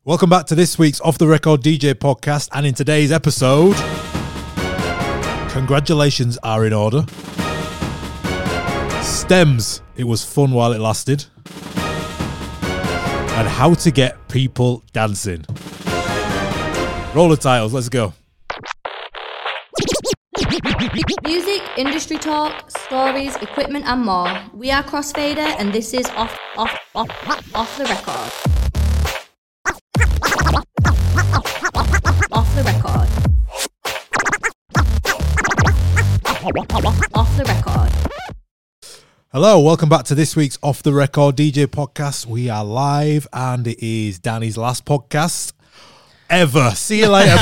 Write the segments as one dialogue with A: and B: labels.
A: Welcome back to this week's Off the Record DJ podcast, and in today's episode, congratulations are in order. Stems, it was fun while it lasted. And how to get people dancing. Roll the titles, let's go.
B: Music, industry talk, stories, equipment and more. We are Crossfader and this is off the record. Off the record. Off the record.
A: Hello, welcome back to this week's Off the Record DJ podcast. We are live and it is Danny's last podcast ever. See you later,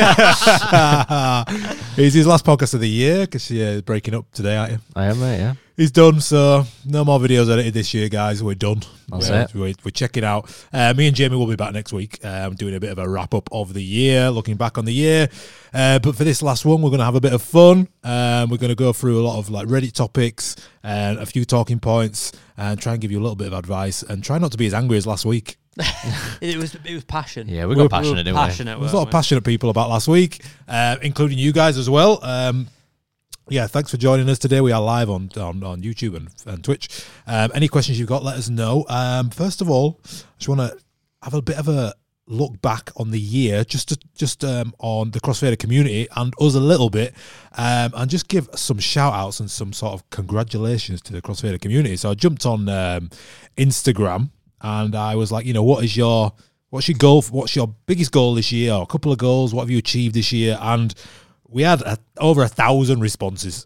A: bye. It's his last podcast of the year because you're breaking up today, aren't you?
C: I am, mate, yeah.
A: He's done, so no more videos edited this year, guys. We're done.
C: That's it.
A: We're checking out. Me and Jamie will be back next week, doing a bit of a wrap-up of the year, looking back on the year. But for this last one, we're going to have a bit of fun. We're going to go through a lot of like Reddit topics and a few talking points and try and give you a little bit of advice and try not to be as angry as last week.
D: It was passion.
C: Yeah, we got passionate, didn't we?
D: Passionate.
A: There's a lot of passionate people about last week, including you guys as well. Yeah, thanks for joining us today. We are live on YouTube and Twitch. Any questions you've got, let us know. First of all, I just want to have a bit of a look back on the year, just on the Crossfader community and us a little bit, and just give some shout outs and some sort of congratulations to the Crossfader community. So I jumped on Instagram and I was like, what's your goal? What's your biggest goal this year? Or a couple of goals? What have you achieved this year? And we had over 1,000 responses.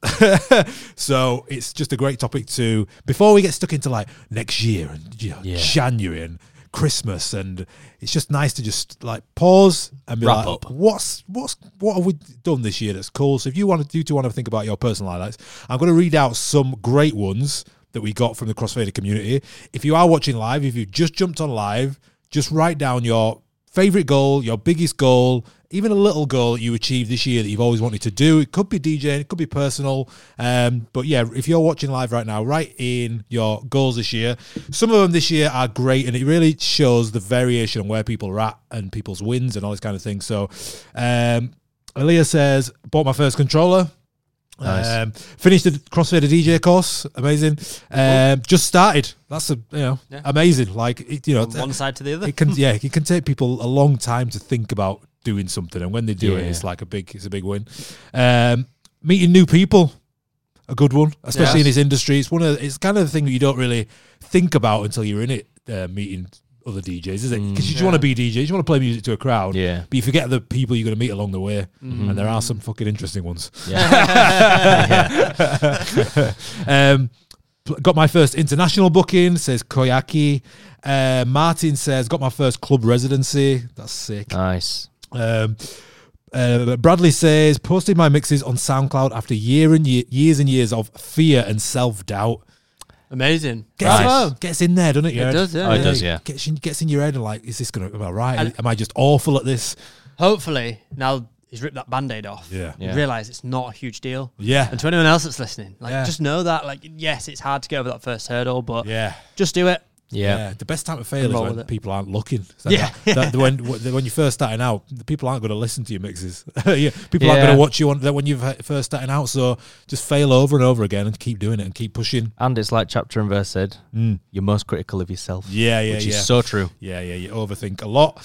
A: So it's just a great topic to, before we get stuck into like next year and January and Christmas, and it's just nice to just like pause and be
C: wrap
A: like,
C: up.
A: what have we done this year that's cool? So if you want to think about your personal highlights, I'm going to read out some great ones that we got from the Crossfader community. If you are watching live, if you've just jumped on live, just write down your favorite goal, your biggest goal, even a little goal that you achieved this year that you've always wanted to do. It could be DJing, it could be personal. But yeah, if you're watching live right now, write in your goals this year. Some of them this year are great, and it really shows the variation on where people are at and people's wins and all this kind of thing. So Aaliyah says, bought my first controller.
C: Nice.
A: Finished the Crossfader DJ course, amazing. Just started. That's amazing. Like
D: one side to the other.
A: It can take people a long time to think about doing something, and when they do it, it's a big win. Meeting new people, a good one, especially in this industry. It's kind of the thing that you don't really think about until you're in it. Meeting other DJs, is it? Because you just want to be DJs, you want to play music to a crowd, but you forget the people you're going to meet along the way, and there are some fucking interesting ones. Got my first international booking, says Koyaki. Martin says, got my first club residency. That's sick.
C: Nice.
A: Bradley says, posted my mixes on SoundCloud after years and years of fear and self-doubt.
D: Amazing.
A: Gets in there, doesn't it?
D: It does, yeah.
C: Oh, it does, yeah.
A: Gets in your head and like, is this going to, am I right? Am I just awful at this?
D: Hopefully, now he's ripped that Band-Aid off.
A: Yeah.
D: Realise it's not a huge deal.
A: Yeah.
D: And to anyone else that's listening, just know that, yes, it's hard to get over that first hurdle, but just do it.
C: Yeah.
A: The best time to fail is when people aren't looking. When you're first starting out, the people aren't going to listen to your mixes. People aren't going to watch you when you're first starting out. So just fail over and over again and keep doing it and keep pushing.
C: And it's like chapter and verse said, you're most critical of yourself. Which is so true.
A: Yeah, you overthink a lot.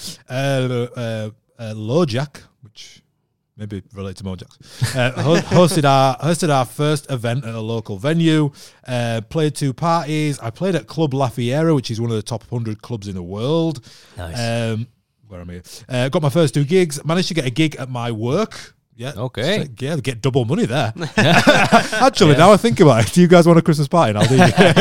A: LoJack, which maybe relate to Mojax, hosted our first event at a local venue, played 2 parties. I played at Club La Fiera, which is one of the top 100 clubs in the world.
C: Nice.
A: Where am I? Got my first 2 gigs. Managed to get a gig at my work. Yeah.
C: Okay.
A: Yeah, get double money there. Actually, now I think about it, do you guys want a Christmas party? And I'll do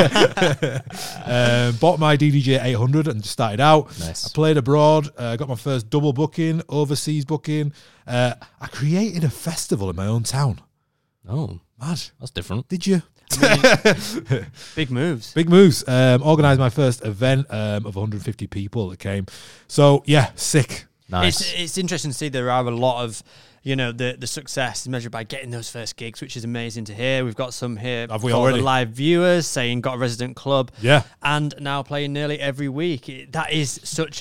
A: it. Bought my DDJ 800 and just started out.
C: Nice.
A: I played abroad. Got my first double booking, overseas booking. I created a festival in my own town.
C: Oh,
A: Mad.
C: that's different.
A: Did you?
D: Big moves.
A: Big moves. Organised my first event of 150 people that came. So, yeah, sick.
C: Nice.
D: It's interesting to see there are a lot of, the success is measured by getting those first gigs, which is amazing to hear. We've got some here.
A: Have we
D: for
A: already?
D: The live viewers saying got a resident club.
A: Yeah.
D: And now playing nearly every week. That is such a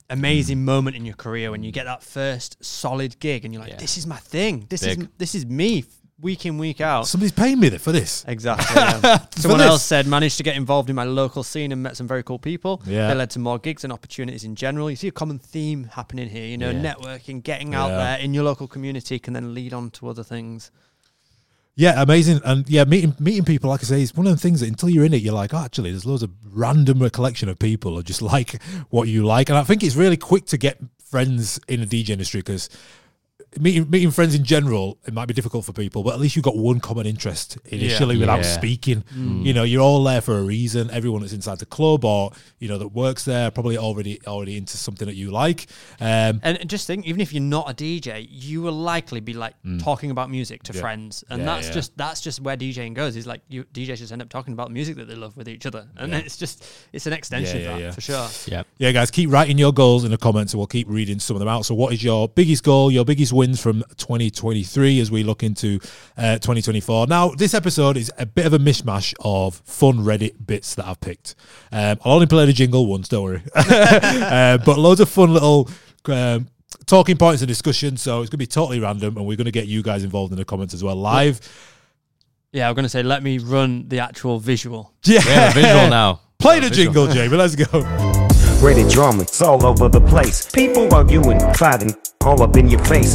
D: amazing moment in your career when you get that first solid gig and you're like, this is my thing. This is me week in, week out.
A: Somebody's paying me for this.
D: Exactly. Yeah. Someone else said, managed to get involved in my local scene and met some very cool people. Yeah. They led to more gigs and opportunities in general. You see a common theme happening here, networking, getting out there in your local community can then lead on to other things.
A: Yeah, amazing. And meeting people, like I say, is one of the things that until you're in it, you're like, oh, actually, there's loads of random recollection of people who just like what you like. And I think it's really quick to get friends in the DJ industry because meeting friends in general, it might be difficult for people, but at least you've got one common interest initially without speaking. You're all there for a reason. Everyone that's inside the club or, that works there probably already into something that you like.
D: And just think, even if you're not a DJ, you will likely be like talking about music to friends. And that's just where DJing goes. Is like DJs just end up talking about music that they love with each other. And it's an extension of that for sure.
A: Yeah, guys, keep writing your goals in the comments and we'll keep reading some of them out. So what is your biggest goal, your biggest wins from 2023 as we look into 2024. Now, this episode is a bit of a mishmash of fun Reddit bits that I've picked. I'll only play the jingle once, don't worry. But loads of fun little talking points and discussion, so it's going to be totally random, and we're going to get you guys involved in the comments as well, live.
D: Yeah, I'm going to say, let me run the actual visual.
C: Yeah, visual now.
A: Play the jingle, Jamie. Let's go.
E: Reddit drama, it's all over the place. People arguing, fighting, all up in your face.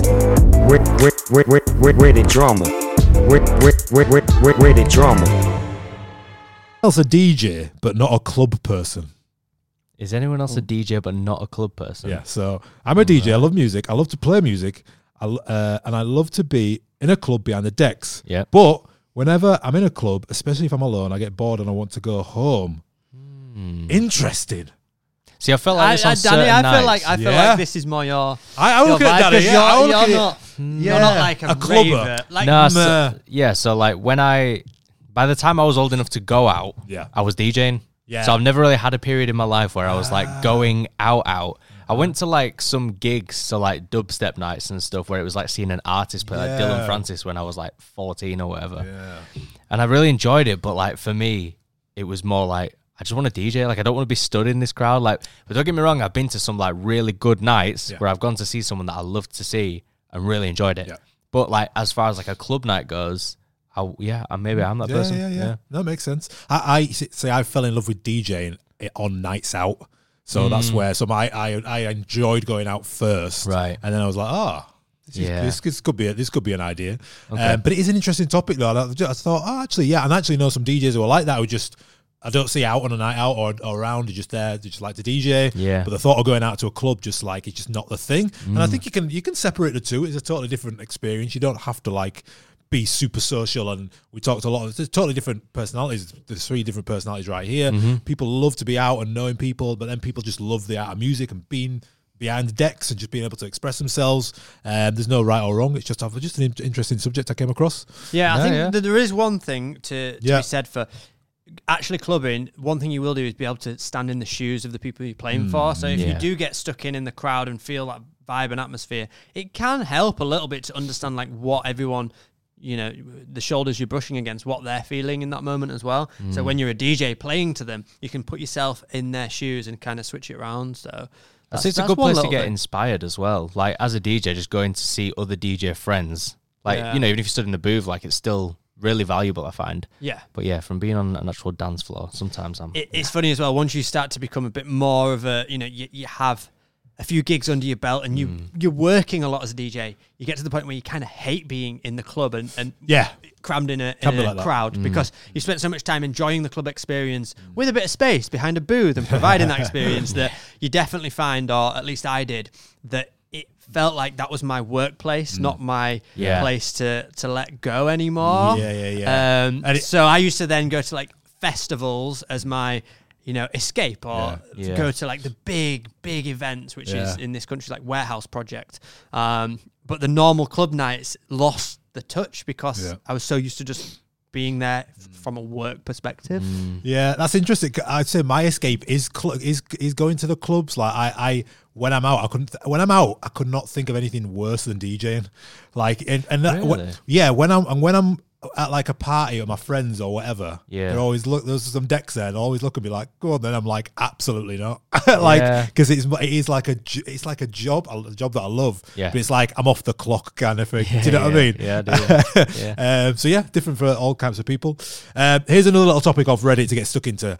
E: Reddit drama. Reddit drama.
A: Else a DJ, but not a club person.
C: Is anyone else a DJ but not a club person?
A: Yeah, so I'm a DJ. I love music. I love to play music. And I love to be in a club behind the decks.
C: Yeah.
A: But whenever I'm in a club, especially if I'm alone, I get bored and I want to go home. Interesting.
C: See, I felt like this on certain
D: Danny,
C: nights.
D: I feel like this is more your.
A: I look at Danny.
D: You're not like a
A: clubber.
D: Like,
C: so like by the time I was old enough to go out, I was DJing. Yeah. So I've never really had a period in my life where I was like going out. I went to like some gigs, so like dubstep nights and stuff, where it was like seeing an artist play, like Dylan Francis, when I was like 14 or whatever. Yeah. And I really enjoyed it, but like for me, it was more like, I just want to DJ. Like, I don't want to be stood in this crowd. Like, but don't get me wrong, I've been to some like really good nights where I've gone to see someone that I loved to see and really enjoyed it. Yeah. But like, as far as like a club night goes, maybe I'm that person.
A: Yeah. That makes sense. I fell in love with DJing on nights out. So that's where I enjoyed going out first. Right. And then I was like, this could be an idea. Okay. But it is an interesting topic though. I thought, actually, and I actually know some DJs who are like that, who just, I don't see out on a night out or around, they're just there, they just like to DJ. Yeah. But the thought of going out to a club it's just not the thing. And I think you can separate the two. It's a totally different experience. You don't have to like be super social, and we talked a lot of, there's totally different personalities. There's 3 different personalities right here. People love to be out and knowing people, but then people just love the art of music and being behind the decks and just being able to express themselves. There's no right or wrong. It's just an interesting subject I came across.
D: I think that there is one thing to be said for actually clubbing. One thing you will do is be able to stand in the shoes of the people you're playing for. So if you do get stuck in the crowd and feel that vibe and atmosphere, it can help a little bit to understand like what everyone, the shoulders you're brushing against, what they're feeling in that moment as well. So when you're a DJ playing to them, you can put yourself in their shoes and kind of switch it around. So
C: it's a good place to get inspired as well. Like as a DJ, just going to see other DJ friends. Like, even if you stood in the booth, like it's still really valuable, I find. Yeah. But from being on an actual dance floor, sometimes
D: it's funny as well. Once you start to become a bit more of a, you have a few gigs under your belt and you're working a lot as a DJ, you get to the point where you kind of hate being in the club and crammed in a crowd because you spent so much time enjoying the club experience with a bit of space behind a booth and providing that experience that you definitely find, or at least I did, that it felt like that was my workplace, not my place to let go anymore. So I used to then go to like festivals as my escape, or go to like the big events, which is in this country like Warehouse Project. But the normal club nights lost the touch because I was so used to just being there from a work perspective.
A: Yeah, that's interesting. I'd say my escape is going to the clubs. Like when I'm out, I could not think of anything worse than DJing. Like, when I'm at like a party with my friends or whatever, they're always there's some decks there and always look at me like, go on then. I'm like, absolutely not. Like, because it is like a job that I love, but it's like I'm off the clock kind of thing. Do you know what I mean?
C: Yeah, I do.
A: So yeah, different for all kinds of people. Here's another little topic off Reddit to get stuck into.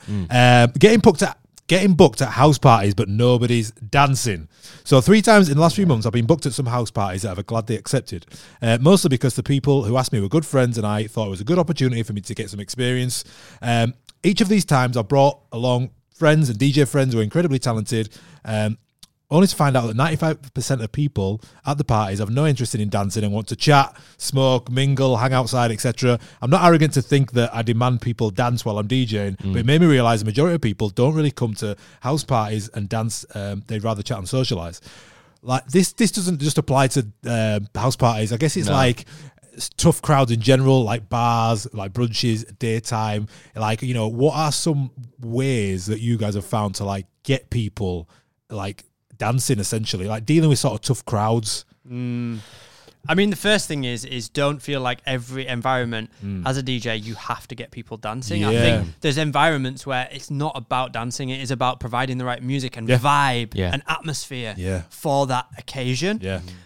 A: Getting booked at house parties, but nobody's dancing. So 3 times in the last few months, I've been booked at some house parties that I've gladly accepted. Mostly because the people who asked me were good friends and I thought it was a good opportunity for me to get some experience. Each of these times I brought along friends and DJ friends who are incredibly talented, only to find out that 95% of people at the parties have no interest in dancing and want to chat, smoke, mingle, hang outside, etc. I'm not arrogant to think that I demand people dance while I'm DJing, but it made me realise the majority of people don't really come to house parties and dance. They'd rather chat and socialise. Like this doesn't just apply to house parties. I guess it's like tough crowds in general, like bars, like brunches, daytime. Like, you know, what are some ways that you guys have found to like get people like dancing, essentially, like dealing with sort of tough crowds?
D: I mean, the first thing is don't feel like every environment as a DJ you have to get people dancing. I think there's environments where it's not about dancing, it is about providing the right music and vibe and atmosphere for that occasion.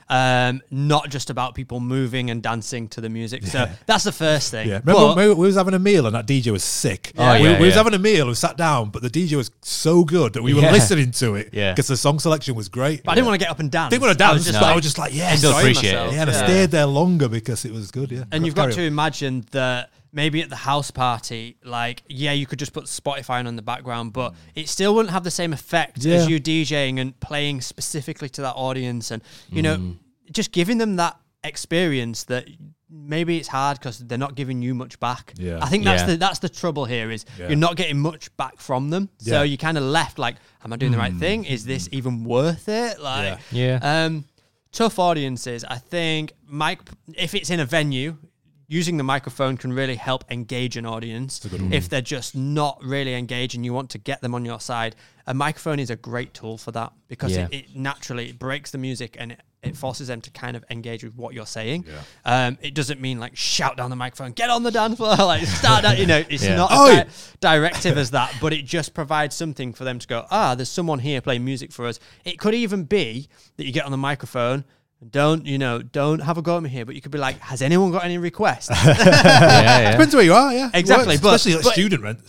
D: Not just about people moving and dancing to the music. So that's the first thing.
A: Remember we was having a meal and that DJ was sick. We was having a meal and sat down, but the DJ was so good that we were listening to it because the song selection was great.
D: But I didn't want to get up and dance.
A: Didn't want to dance, but I was just like,
C: I still appreciate it.
A: Yeah, and I stayed there longer because it was good.
D: And you've got to imagine that maybe at the house party, like, you could just put Spotify on the background, but it still wouldn't have the same effect as you DJing and playing specifically to that audience and, you know, just giving them that experience that maybe it's hard because they're not giving you much back. I think that's the trouble here is you're not getting much back from them. So you kind of left like, am I doing the right thing? Is this even worth it? Like, tough audiences, I think, if it's in a venue, using the microphone can really help engage an audience. If they're just not really engaged and you want to get them on your side, a microphone is a great tool for that because it naturally breaks the music and it forces them to kind of engage with what you're saying. It doesn't mean like shout down the microphone, get on the dance floor, like start that, you know, it's not as directive as that, but it just provides something for them to go, there's someone here playing music for us. It could even be that you get on the microphone, don't have a go at me here, but you could be like, has anyone got any requests?
A: Depends where you are,
D: exactly.
A: Especially like student rent.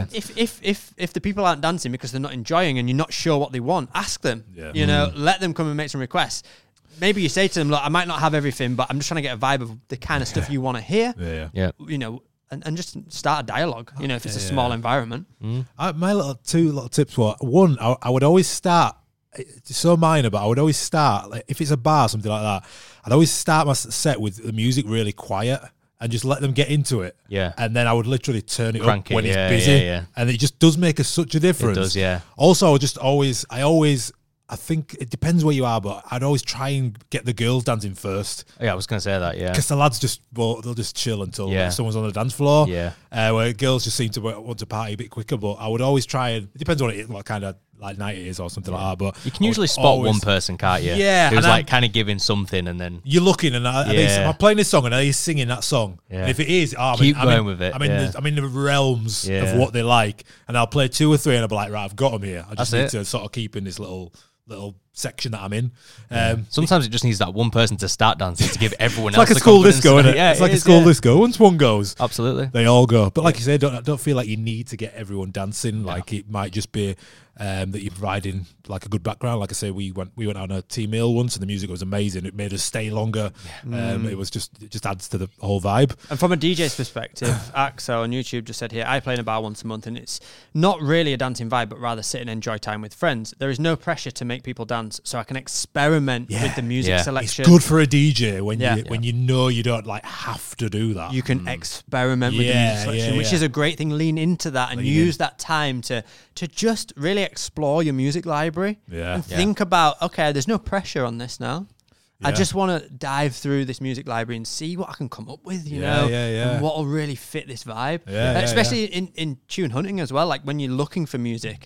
D: If the people aren't dancing because they're not enjoying and you're not sure what they want, ask them. You know, let them come and make some requests. Maybe you say to them, look, I might not have everything, but I'm just trying to get a vibe of the kind of stuff you want to hear. You know, and just start a dialogue, you know, if it's a small environment.
A: My two little tips were, one, I would always start, it's so minor, but I would always start, like, if it's a bar or something like that, I'd always start my set with the music really quiet and just let them get into it. And then I would literally turn it up when it's busy. And it just does make such a difference.
C: It does,
A: Also, I think it depends where you are, but I'd always try and get the girls dancing first.
C: I was going to say that,
A: because the lads they'll just chill until someone's on the dance floor. Where girls just seem to want to party a bit quicker. But I would always try and, it depends on what kind of like night it is or something like that. But
C: you can usually spot one person, can't you? Who's like kind of giving something, and then
A: you're looking and am I playing this song and are they singing that song? And if it is,
C: keep going with it.
A: I'm in the realms of what they like, and I'll play 2 or 3 and I'll be like, right, I've got them here. I just need to sort of keep in this little section that I'm in.
C: Sometimes it just needs that one person to start dancing to give everyone else
A: like a school disco, isn't it? It's like a school disco. Once one goes,
C: absolutely,
A: they all go. But like you said, don't feel like you need to get everyone dancing. Like it might just be that you're providing like a good background. Like I say, we went on a team meal once, and the music was amazing. It made us stay longer. It was it just adds to the whole vibe.
D: And from a DJ's perspective, Axo on YouTube just said here, I play in a bar once a month, and it's not really a dancing vibe, but rather sit and enjoy time with friends. There is no pressure to make people dance, so I can experiment with the music selection.
A: It's good for a DJ when you know you don't like have to do that.
D: You can experiment with the music selection, which is a great thing. Lean into that and use that time to just really explore your music library and think about, okay, there's no pressure on this now. I just want to dive through this music library and see what I can come up with, you know, and what will really fit this vibe. Especially in tune hunting as well. Like when you're looking for music,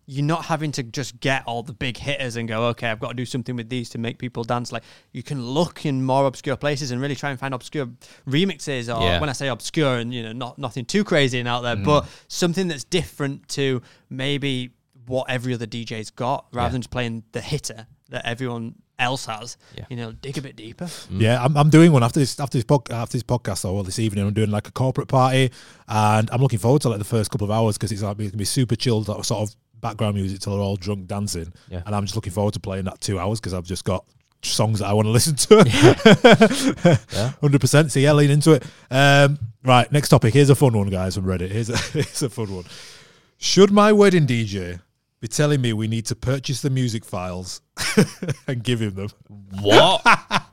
D: you're not having to just get all the big hitters and go, okay, I've got to do something with these to make people dance. Like, you can look in more obscure places and really try and find obscure remixes, or when I say obscure, and nothing too crazy and out there, but something that's different to maybe what every other DJ's got, rather than just playing the hitter that everyone else has. Dig a bit deeper.
A: Yeah, I'm doing one after this podcast, or this evening. I'm doing like a corporate party, and I'm looking forward to like the first couple of hours, because it's gonna be super chilled, sort of background music till they're all drunk dancing, and I'm just looking forward to playing that 2 hours, because I've just got songs that I want to listen to. 100%. So yeah, lean into it. Right, next topic. Here's a fun one, guys, from Reddit. Here's a fun one. Should my wedding DJ be telling me we need to purchase the music files and give him them?
C: What?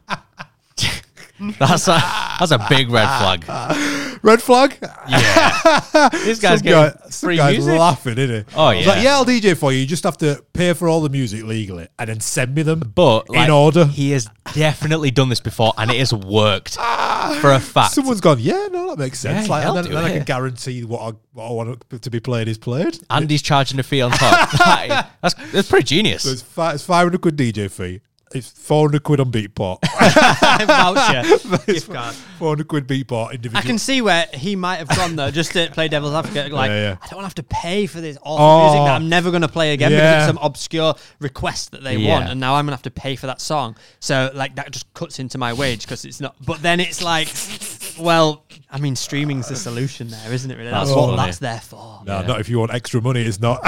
C: That's a big red flag.
A: Red flag?
C: Yeah. This guy's getting free music?
A: Laughing, isn't he?
C: Oh, yeah.
A: Like, I'll DJ for you. You just have to pay for all the music legally and then send me them,
C: but
A: in order.
C: He has definitely done this before, and it has worked for a fact.
A: Someone's gone, that makes sense.
C: Yeah,
A: and then I can guarantee what I want to be played is played.
C: And he's charging a fee on top. That's pretty genius.
A: So it's 500 quid DJ fee. It's 400 quid on Beatport.
D: Voucher. Gift card.
A: 400 quid Beatport individual.
D: I can see where he might have gone though, just to play devil's advocate. Like, I don't want to have to pay for this awful music that I'm never going to play again because it's some obscure request that they want, and now I'm going to have to pay for that song. So like that just cuts into my wage because it's not. But then it's like, well, I mean, streaming's the solution there, isn't it? Really? That's what that's there for.
A: No, not if you want extra money. It's not.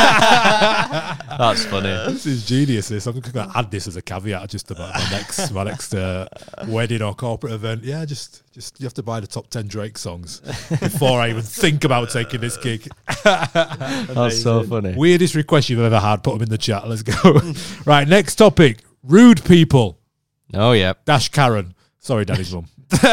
C: That's funny.
A: This is genius. I'm going to add this as a caveat just about my next wedding or corporate event. Yeah, just you have to buy the top 10 Drake songs before I even think about taking this gig.
C: That's so funny.
A: Weirdest request you've ever had, put them in the chat. Let's go. Right, next topic. Rude people.
C: Oh, yeah.
A: Dash Karen. Sorry, Danny's mum.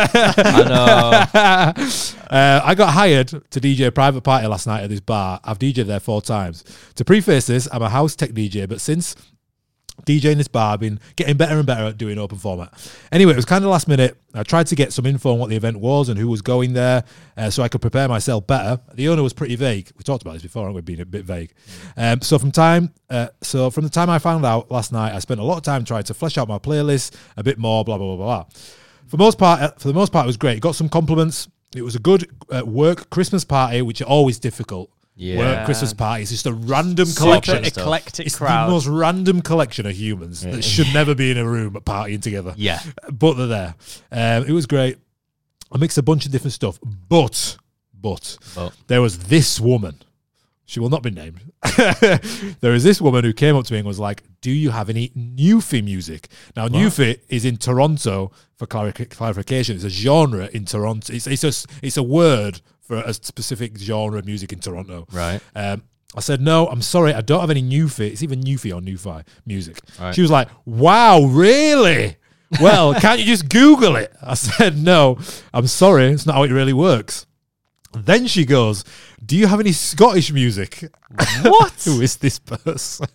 C: I know.
A: I got hired to DJ a private party last night at this bar. I've DJed there 4 times. To preface this, I'm a house tech DJ, but since DJing this bar, I've been getting better and better at doing open format. Anyway, it was kind of last minute. I tried to get some info on what the event was and who was going there, so I could prepare myself better. The owner was pretty vague. We talked about this before, haven't we? Being a bit vague. So from the time I found out last night, I spent a lot of time trying to flesh out my playlist a bit more. Blah blah blah blah. For the most part, it was great. Got some compliments. It was a good work Christmas party, which are always difficult.
C: Yeah.
A: Work Christmas party. It's just a random collection.
D: Eclectic
A: it's
D: crowd.
A: the most random collection of humans that should never be in a room partying together.
C: Yeah.
A: But they're there. It was great. I mixed a bunch of different stuff. But there was this woman. She will not be named. There is this woman who came up to me and was like, do you have any Newfie music? Now, Newfie is in Toronto, for clarification. It's a genre in Toronto. It's a word for a specific genre of music in Toronto.
C: Right.
A: I said, no, I'm sorry, I don't have any Newfie. It's either Newfie or Newfi music.
C: Right.
A: She was like, wow, really? Well, can't you just Google it? I said, no, I'm sorry, it's not how it really works. Then she goes, do you have any Scottish music?
C: What?
A: Who is this person?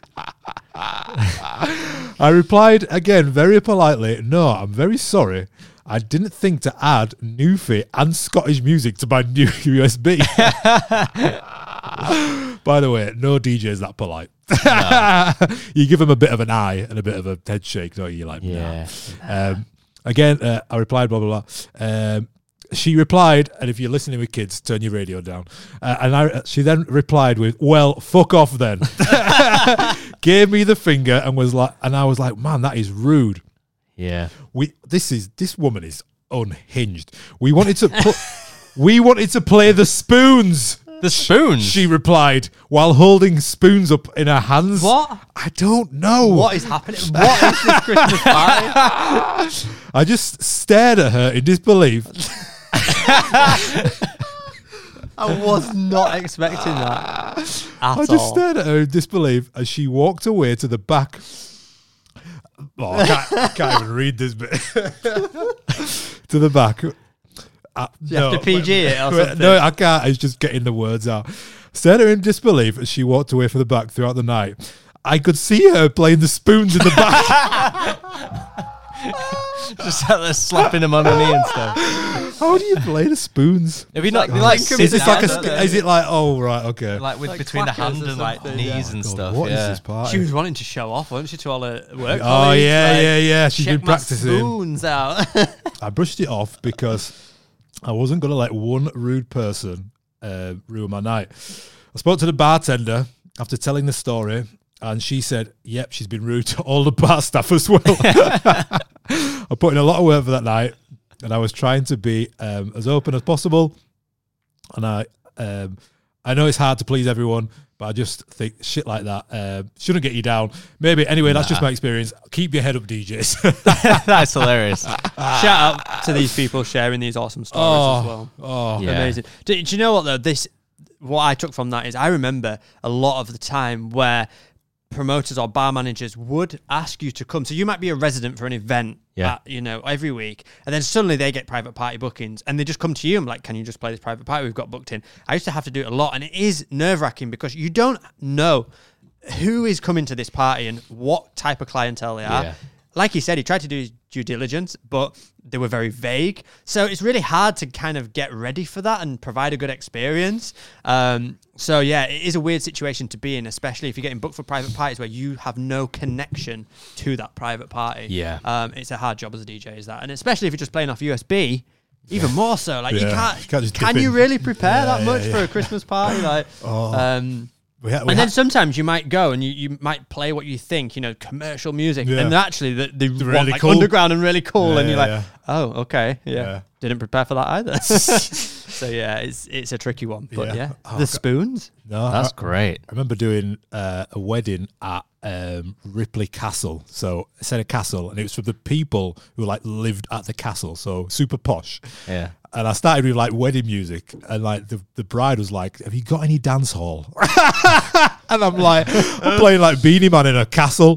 A: I replied again very politely, no, I'm very sorry. I didn't think to add Newfie and Scottish music to my new USB. By the way, no DJ is that polite. No. You give them a bit of an eye and a bit of a head shake, don't you? Like,
C: yeah.
A: Nah. Again, I replied, blah, blah, blah. She replied, and if you're listening with kids, turn your radio down. She then replied with, well, fuck off then. Gave me the finger and I was like, man, that is rude.
C: Yeah.
A: This woman is unhinged. We wanted to play the spoons.
C: The spoons?
A: She replied while holding spoons up in her hands.
D: What?
A: I don't know.
D: What is happening? What is this Christmas party?
A: I just stared at her in disbelief.
D: I was not expecting that at all.
A: I just stared at her in disbelief as she walked away to the back. Oh, I can't even read this bit. To the back.
D: You have to PG it or something?
A: No, I can't. I was just getting the words out. Stared at her in disbelief as she walked away from the back throughout the night. I could see her playing the spoons in the back.
C: Just out there slapping them on the knee and stuff.
A: How do you play the spoons?
C: Have you not
A: is it like oh right okay
C: like with between the hand and like knees and stuff?
A: What is this party?
D: She was wanting to show off, wasn't she, to all her work?
A: Oh yeah. She's been
D: check my
A: practicing.
D: spoons out.
A: I brushed it off because I wasn't gonna let one rude person ruin my night. I spoke to the bartender after telling the story, and she said, "Yep, she's been rude to all the bar staff as well." I put in a lot of work for that night, and I was trying to be as open as possible. And I know it's hard to please everyone, but I just think shit like that shouldn't get you down. Maybe anyway. That's just my experience. Keep your head up, DJs.
C: That's hilarious.
D: Shout out to these people sharing these awesome stories as well.
A: Oh,
C: yeah.
D: Amazing. Do you know what though? What I took from that is I remember a lot of the time where promoters or bar managers would ask you to come. So you might be a resident for an event, every week, and then suddenly they get private party bookings, and they just come to you and like, "Can you just play this private party we've got booked in?" I used to have to do it a lot, and it is nerve-wracking because you don't know who is coming to this party and what type of clientele they are. Yeah. Like he said, he tried to do his due diligence, but they were very vague. So it's really hard to kind of get ready for that and provide a good experience. So yeah, it is a weird situation to be in, especially if you're getting booked for private parties where you have no connection to that private party.
C: Yeah.
D: It's a hard job as a DJ, is that. And especially if you're just playing off USB, even more so. Like you can't
A: just
D: can you really prepare that much for a Christmas party? Like, then sometimes you might go and you might play what you think, commercial music, and actually they want
A: really
D: like
A: cool.
D: Underground and really cool, and you're like, oh, okay, didn't prepare for that either. So yeah, it's a tricky one, but the spoons.
A: No,
C: that's great.
A: I remember doing a wedding at Ripley Castle. So I said a castle, and it was for the people who like lived at the castle, so super posh.
C: Yeah.
A: And I started with like wedding music, and like the bride was like, "Have you got any dance hall?" And I'm like, I'm playing like Beanie Man in a castle.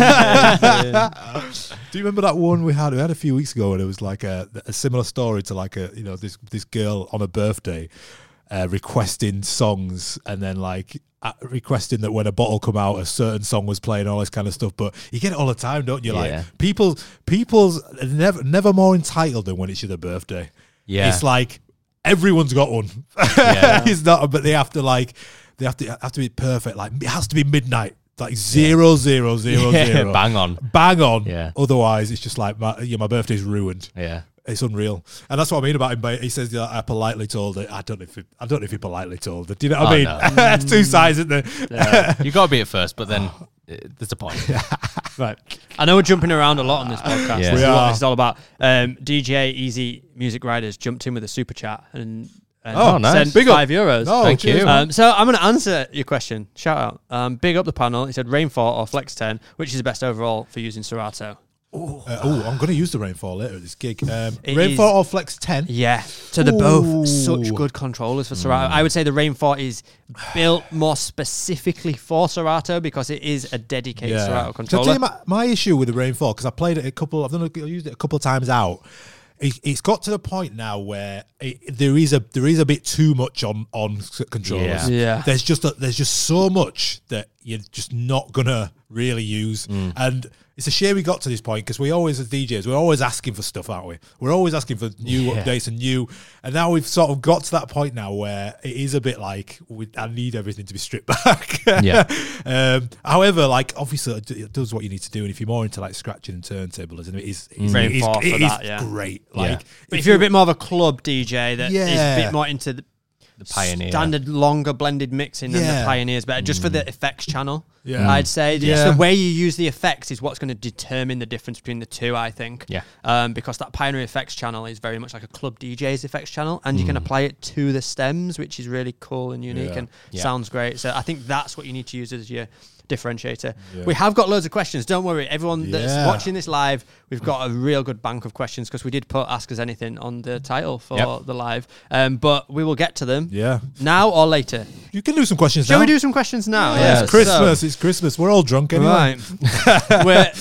A: Do you remember that one we had? We had a few weeks ago, and it was like a similar story to like this girl on a birthday requesting songs, and then like requesting that when a bottle come out, a certain song was playing, all this kind of stuff. But you get it all the time, don't you?
C: Yeah.
A: Like people's never more entitled than when it's your birthday.
C: Yeah,
A: it's like everyone's got one. Yeah. It's not, but they have to be perfect. Like it has to be midnight. Like 0, 0, 0, 0.
C: Bang on.
A: Yeah. Otherwise, it's just like my birthday's ruined.
C: Yeah.
A: It's unreal, and that's what I mean about him. But he says I politely told her. I don't know if he politely told her. Do you know what I mean? No. It's two sides, isn't there?
C: Yeah. You got to be at first, but then there's a point.
D: Right. I know we're jumping around a lot on this podcast.
C: Yeah.
D: This is what this is all about. DJ Easy Music Riders jumped in with a super chat and
C: nice.
D: sent
A: Big up.
D: €5.
A: Oh,
C: thank you.
D: So I'm going to answer your question. Shout out. Big up the panel. He said Rainfall or Flex 10, which is the best overall for using Serato.
A: I'm going to use the Rainfall later at this gig. Rainfall or Flex 10?
D: Yeah. So they're both such good controllers for Serato. I would say the Rainfall is built more specifically for Serato because it is a dedicated Serato controller.
A: So I'll tell you my issue with the Rainfall, because I played it I used it a couple of times out. It's got to the point now where there is a bit too much on controllers.
D: Yeah.
A: There's just so much that you're just not gonna really use, and it's a shame we got to this point because we always, as DJs, we're always asking for stuff, aren't we? We're always asking for new updates and now we've sort of got to that point now where it is a bit like I need everything to be stripped back. However, like obviously it does what you need to do, and if you're more into like scratching and turntablism, it is great. Like,
D: but if you're a bit more of a club DJ that is a bit more into the
C: Pioneer
D: standard longer blended mixing than the Pioneer's better, just for the effects channel.
A: Yeah.
D: I'd say it's the way you use the effects is what's going to determine the difference between the two, I think. Because that Pioneer effects channel is very much like a club DJ's effects channel, and you can apply it to the stems, which is really cool and unique and sounds great. So I think that's what you need to use as your differentiator. We have got loads of questions, don't worry, everyone that's watching this live. We've got a real good bank of questions because we did put Ask Us Anything on the title for the live, but we will get to them now or later.
A: You can do some questions
D: Shall
A: now.
D: we do some questions now?
A: It's Christmas. It's Christmas. We're all drunk anyway.
D: Right.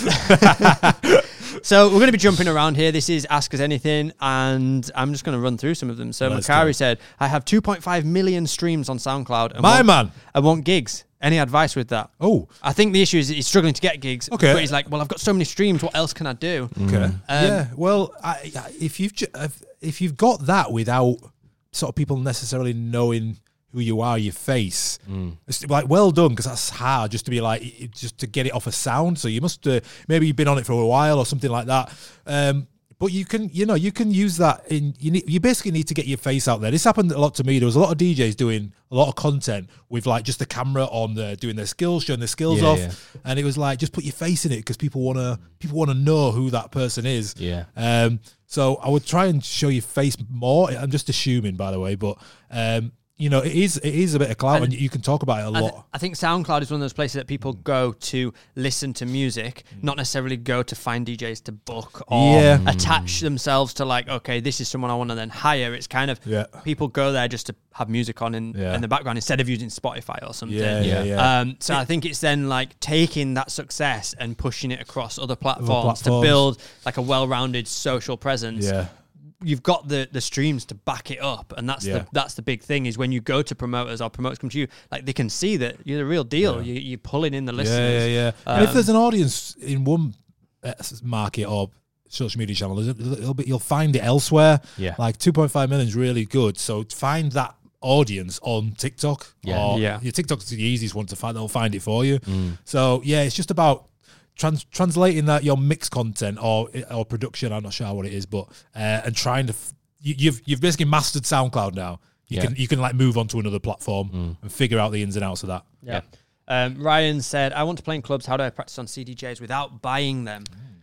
D: So we're going to be jumping around here. This is Ask Us Anything, and I'm just going to run through some of them. So Makari said, I have 2.5 million streams on SoundCloud. And want gigs. Any advice with that?
A: Oh,
D: I think the issue is that he's struggling to get gigs.
A: Okay.
D: But he's like, well, I've got so many streams. What else can I do?
A: okay. Yeah. Well, if you've got that without sort of people necessarily knowing who you are, your face, it's like, well done, because that's hard just to be like, just to get it off a sound. So you must maybe you've been on it for a while or something like that. But you can use that you basically need to get your face out there. This happened a lot to me. There was a lot of DJs doing a lot of content with like just the camera on doing their skills, showing their skills off. Yeah. And it was like, just put your face in it, because people want to know who that person is.
C: Yeah.
A: So I would try and show your face more. I'm just assuming, by the way, but it is a bit of clout, and you can talk about it a lot.
D: I think SoundCloud is one of those places that people go to listen to music, not necessarily go to find DJs to book or attach themselves to like, okay, this is someone I want to then hire. It's kind of people go there just to have music on in the background instead of using Spotify or something. So I think it's then like taking that success and pushing it across other platforms to build like a well-rounded social presence. Yeah. You've got the streams to back it up, and that's the big thing is when you go to promoters or promoters come to you, like they can see that you're the real deal. You're pulling in the listeners.
A: And if there's an audience in one market or social media channel, you'll find it elsewhere. Yeah, like 2.5 million is really good. So find that audience on TikTok. Your TikTok's the easiest one to find. They'll find it for you. So it's just about translating that your mix content or production, I'm not sure what it is, but and trying to you've basically mastered SoundCloud now. You can like move on to another platform and figure out the ins and outs of that.
D: Ryan said, I want to play in clubs. How do I practice on CDJs without buying them?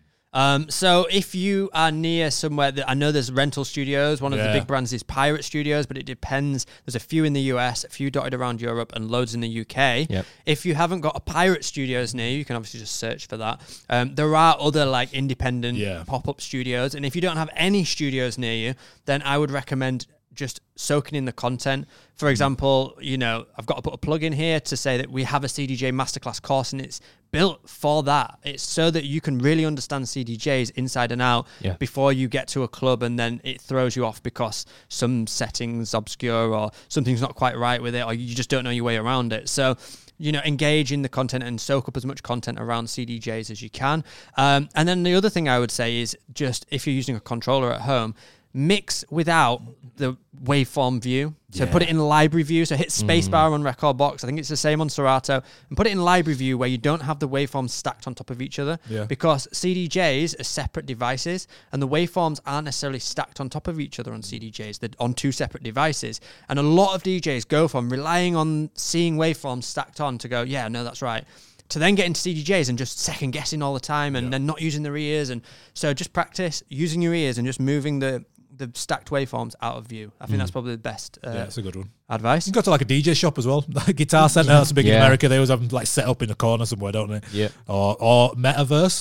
D: So if you are near somewhere that I know there's rental studios, one of the big brands is Pirate Studios, but it depends. There's a few in the US, a few dotted around Europe, and loads in the UK. Yep. If you haven't got a Pirate Studios near you, you can obviously just search for that. There are other like independent pop-up studios. And if you don't have any studios near you, then I would recommend just soaking in the content. For example, I've got to put a plug in here to say that we have a CDJ masterclass course, and it's built for that. It's so that you can really understand CDJs inside and out before you get to a club, and then it throws you off because some settings obscure or something's not quite right with it, or you just don't know your way around it. So engage in the content and soak up as much content around CDJs as you can. And then the other thing I would say is just if you're using a controller at home, mix without the waveform view. So put it in library view. So hit spacebar on Record Box. I think it's the same on Serato. And put it in library view where you don't have the waveforms stacked on top of each other. Yeah. Because CDJs are separate devices, and the waveforms aren't necessarily stacked on top of each other on CDJs. They're on two separate devices. And a lot of DJs go from relying on seeing waveforms stacked on to go, yeah, no, that's right, to then get into CDJs and just second guessing all the time and then not using their ears. And so just practice using your ears and just moving the stacked waveforms out of view. I think that's probably the best
A: that's a good one.
D: Advice.
A: You can go to like a DJ shop as well. Guitar Center, that's big in America. They always have them like set up in a corner somewhere, don't they? Yeah. Or Metaverse.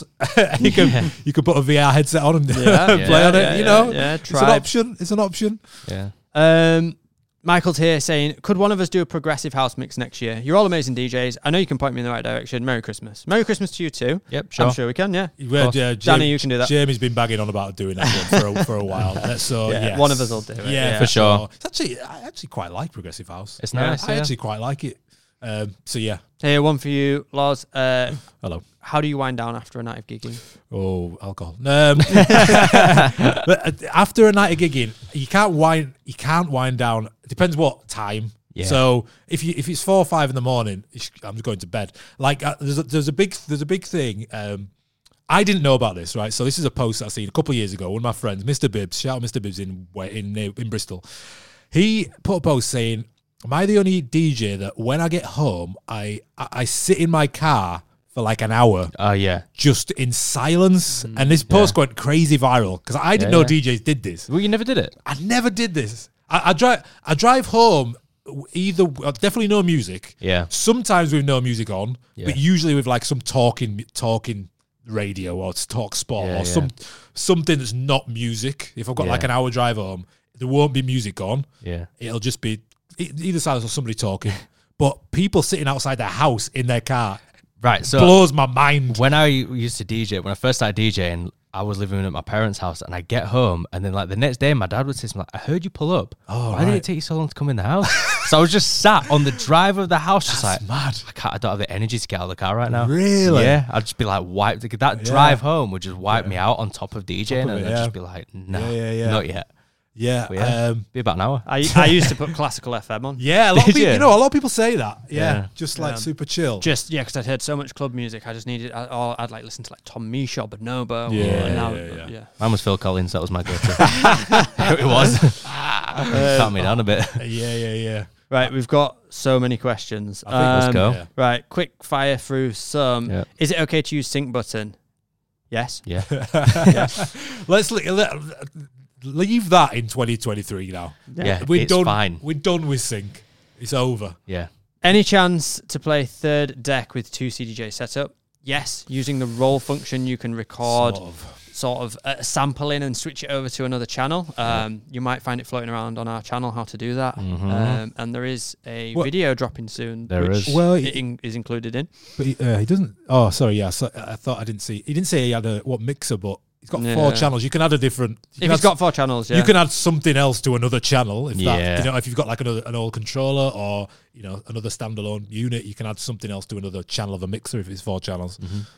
A: you can put a VR headset on and play on it. It's an option. It's an option.
D: Yeah. Michael's here saying, could one of us do a progressive house mix next year? You're all amazing DJs. I know you can point me in the right direction. Merry Christmas. Merry Christmas to you too.
C: Yep, sure.
D: I'm sure we can,
A: Danny,
D: you can do that.
A: Jamie's been bagging on about doing that one for a while. So yes.
D: One of us will do it.
C: Yeah, for sure.
A: I actually quite like progressive house.
C: It's nice.
A: I actually quite like it. So yeah.
D: Here, one for you, Loz.
A: Hello.
D: How do you wind down after a night of gigging?
A: Oh, alcohol. But after a night of gigging, you can't wind down. It depends what time. Yeah. So if it's 4 or 5 in the morning, I'm just going to bed. Like there's a big thing. I didn't know about this, right? So this is a post I seen a couple of years ago. One of my friends, Mr. Bibbs, shout out Mr. Bibbs in Bristol. He put a post saying, "Am I the only DJ that when I get home, I sit in my car for like an hour. Just in silence. And this post went crazy viral because I didn't know DJs did this.
C: Well, you never did it?
A: I never did this. I drive home either definitely no music. Yeah. Sometimes with no music on, but usually with like some talking radio or talk sport or something that's not music. If I've got like an hour drive home, there won't be music on. Yeah. It'll just be either silence or somebody talking. But people sitting outside their house in their car,
C: right, so
A: blows my mind.
C: When I used to DJ, when I first started DJing, I was living at my parents' house, and I get home, and then like the next day, my dad would say something like, "I heard you pull up. Why did it take you so long to come in the house?" So I was just sat on the drive of the house, just
A: That's
C: like,
A: mad.
C: I don't have the energy to get out of the car right now.
A: Really?
C: Yeah. I'd just be like, wiped. That drive home would just wipe me out on top of DJing, and I'd just be like, no, not yet.
A: Yeah,
C: be about an hour.
D: I used to put classical FM on.
A: Yeah, a lot of people, a lot of people say that. Yeah, just like super chill.
D: Just because I'd heard so much club music, I just needed. I'd like listen to like Tom Misha or Bonobo.
A: Yeah.
C: Mine was Phil Collins. That was my go-to. It was. Calm me down a bit.
A: Yeah.
D: Right, we've got so many questions.
C: I think let's go.
A: Yeah.
D: Right, quick fire through some.
C: Yeah.
D: Is it okay to use sync button? Yes.
C: Yeah.
A: Let's leave that in 2023 now.
C: Yeah.
A: We're
C: It's
A: done.
C: fine.
A: We're done with sync. It's over.
C: Yeah.
D: Any chance to play third deck with 2 CDJ setup? Yes. Using the roll function, you can record sort of a sample in and switch it over to another channel. You might find it floating around on our channel how to do that. And there is a video dropping soon.
C: There
D: which
C: is.
A: Well,
D: it is included in.
A: But he doesn't. Oh, sorry. Yeah, so I thought I didn't see. He didn't say he had a mixer, but he's got 4 channels. You can add a different.
D: If he's got 4 channels,
A: you can add something else to another channel. If
C: Yeah.
A: that, if you've got like an old controller or another standalone unit, you can add something else to another channel of a mixer if it's 4 channels.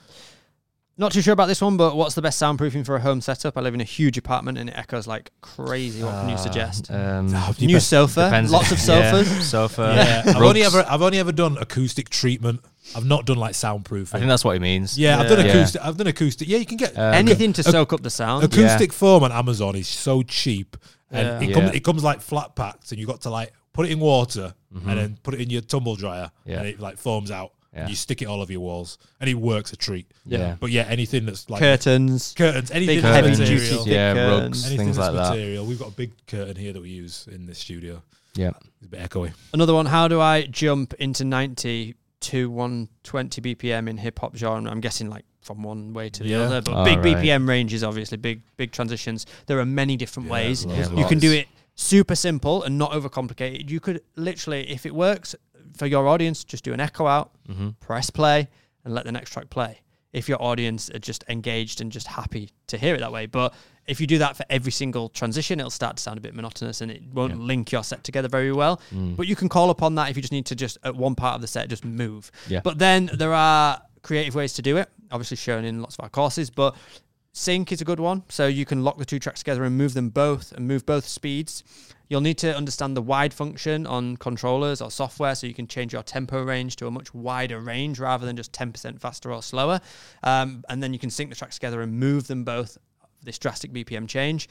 D: Not too sure about this one, but what's the best soundproofing for a home setup? I live in a huge apartment and it echoes like crazy. What can you suggest? New sofa,
C: depends.
D: lots of sofas.
C: Yeah, sofa.
A: Yeah,
C: rugs.
A: I've only ever done acoustic treatment. I've not done like soundproofing.
C: I think that's what he means.
A: Yeah, I've done acoustic. I've done acoustic. Yeah, you can get
D: Anything to soak up the sound.
A: acoustic foam on Amazon is so cheap, and
C: Yeah.
A: it comes like flat packed, and you got to like put it in water and then put it in your tumble dryer, and it like foams out.
C: Yeah.
A: And you stick it all over your walls, and it works a treat.
C: Yeah.
A: But yeah, anything that's like
D: Curtains.
A: anything
D: Big
A: that's
D: heavy
A: material,
D: duty thick
C: Yeah,
D: curtains.
C: rugs.
A: anything
C: Things
A: that's
C: like that.
A: material. We've got a big curtain here that we use in this studio.
C: Yeah.
A: It's a bit echoey.
D: Another one. How do I jump into 90 to 120 BPM in hip hop genre? I'm guessing like from one way to the other, but big BPM ranges, obviously big transitions. There are many different ways. You can do it super simple and not overcomplicated. You could literally, if it works for your audience, just do an echo out, press play, and let the next track play. If your audience are just engaged and just happy to hear it that way. But if you do that for every single transition, it'll start to sound a bit monotonous and it won't link your set together very well. But you can call upon that if you just need to just, at one part of the set, just move.
C: Yeah.
D: But then there are creative ways to do it, obviously shown in lots of our courses, but sync is a good one. So you can lock the 2 tracks together and move them both and move both speeds. You'll need to understand the wide function on controllers or software, so you can change your tempo range to a much wider range rather than just 10% faster or slower. And then you can sync the tracks together and move them both, this drastic BPM change.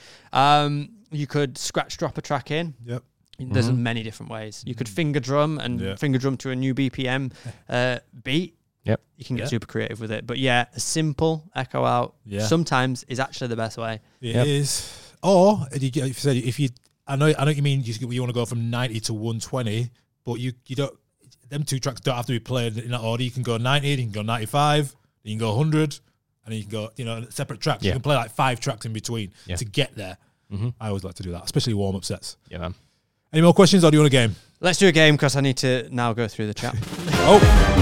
D: You could scratch drop a track in.
A: Yep.
D: There's many different ways. You could finger drum and finger drum to a new BPM beat.
C: Yep.
D: You can get super creative with it. But yeah, a simple echo out sometimes is actually the best way.
A: It is. Or if you I know what you mean. You want to go from 90 to 120, but you don't. Them 2 tracks don't have to be played in that order. You can go 90, you can go 95, then you can go 100, and then you can go separate tracks. You can play like 5 tracks in between to get there. I always like to do that, especially warm up sets.
C: Yeah, man.
A: Any more questions, or do you want a game?
D: Let's do a game because I need to now go through the chat.
A: Oh,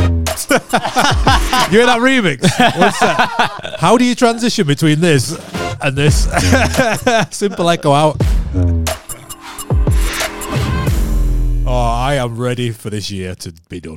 A: you hear that remix? What's that? How do you transition between this and this? Simple echo out. Oh, I am ready for this year to be done.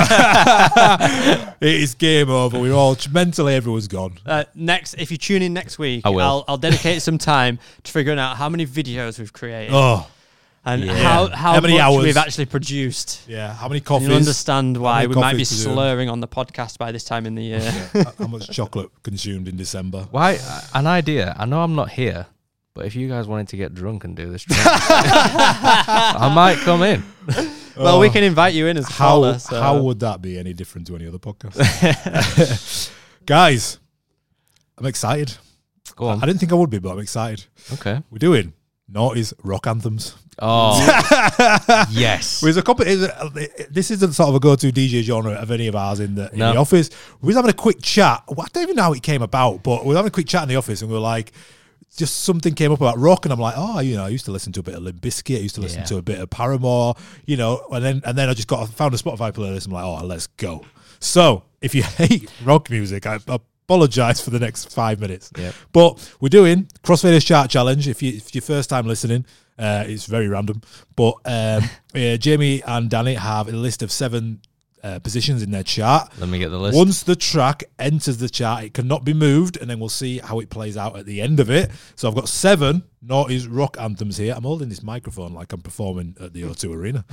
A: It is game over. We're all mentally, everyone's gone.
D: Next, if you tune in next week,
C: I will.
D: I'll dedicate some time to figuring out how many videos we've created and
A: How
D: how
A: many
D: much
A: hours?
D: we've actually produced.
A: Yeah, how many coffees?
D: You'll understand why we might be
A: coffees to do?
D: slurring on the podcast by this time in the year.
A: How much chocolate consumed in December?
C: Why? An idea. I know I'm not here, but if you guys wanted to get drunk and do this drink, I might come in.
D: Well, we can invite you in as a caller. So.
A: How would that be any different to any other podcast? Guys, I'm excited.
C: Go on.
A: I didn't think I would be, but I'm excited.
C: Okay.
A: We're doing Naughty's rock anthems.
C: Oh, yes.
A: This isn't sort of a go-to DJ genre of any of ours in the office. We was having a quick chat. I don't even know how it came about, but we were having a quick chat in the office, and we were like, just something came up about rock, and I'm like, I used to listen to a bit of Limp Bizkit, I used to listen to a bit of Paramore, and then I just found a Spotify playlist. I'm like, let's go. So if you hate rock music, I apologize for the next 5 minutes.
C: Yep.
A: But we're doing Crossfaders Chart Challenge. If you're first time listening, It's very random. But Jamie and Danny have a list of 7 positions in their chart.
C: Let me get the list.
A: Once the track enters the chart, it cannot be moved, and then we'll see how it plays out at the end of it. So I've got 7 Naughty's rock anthems here. I'm holding this microphone like I'm performing at the O2 Arena.